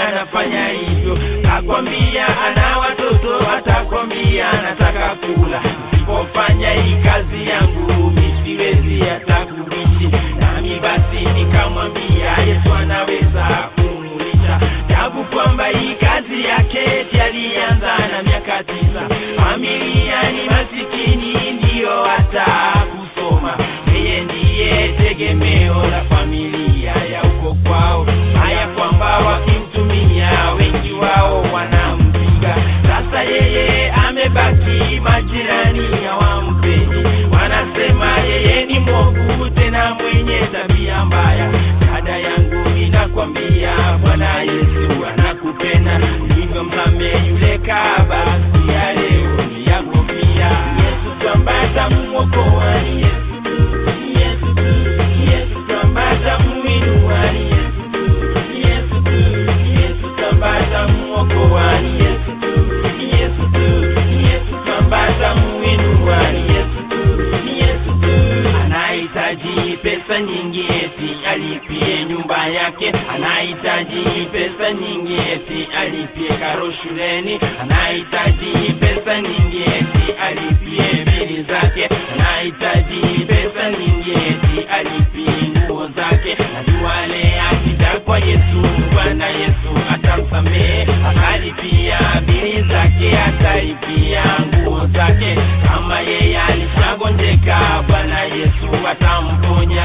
anafanya hivyo. Takwambia ana watoto, atakwambia anataka kula. Usipofanya hii kazi yangu misiwezi hata kuishi. Nami basi nikamwambia Yesu anaweza kumulisha. Jabu kwamba hii kazi yake alianza na miaka 9. Familia ni masikini ndio hata kusoma. Yeye ndiye tegemeo la familia ya uko kwao. Haya kwamba wakimtumia wengi wao wanampiga. Sasa yeye amebaki, majirani hawampendi. Wanasema yeye ni mwovu tena mwenye tabia mbaya. Dada yangu ninakwambia Bwana Yesu anakupenda. Hivyo mhame yule kahaba, ya leo ni yako pia. Yesu kwamba atamuokoa, ni Yesu tu, ni Yesu tu. Yesu kwamba atamuinua, ni Yesu tu, ni Yesu tu. Yesu kwamba atamuokoa, ni Yesu tu, ni Yesu tu. Yesu kwamba atamuinua, ni Yesu tu, ni Yesu tu. Anahitaji pesa nyingi eti alipie nyumba yake. Anahitaji pesa nyingi eti alipie karo shuleni. Anahitaji pesa nyingi eti alipie bili zake. Anahitaji pesa nyingi eti alipie nguo zake. Najua leo akija kwa Yesu, Bwana Yesu atamsamehe. Atalipia bili zake, atalipia nguo zake. Kama yeye alishagonjeka, Bwana Yesu atamponya.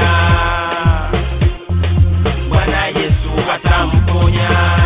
Bwana Yesu atamponya.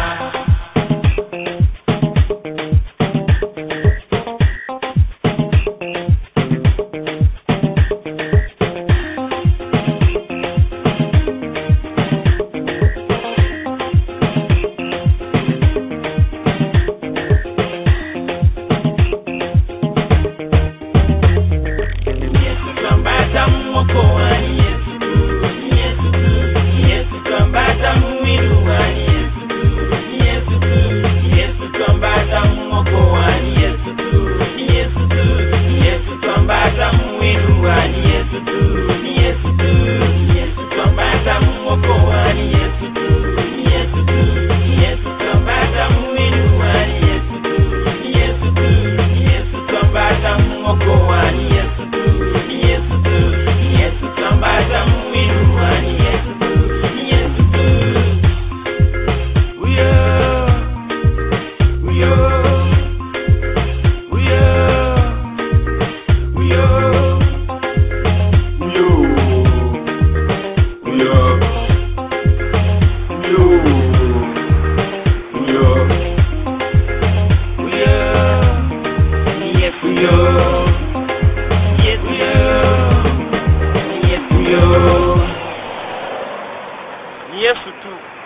Yesu tu.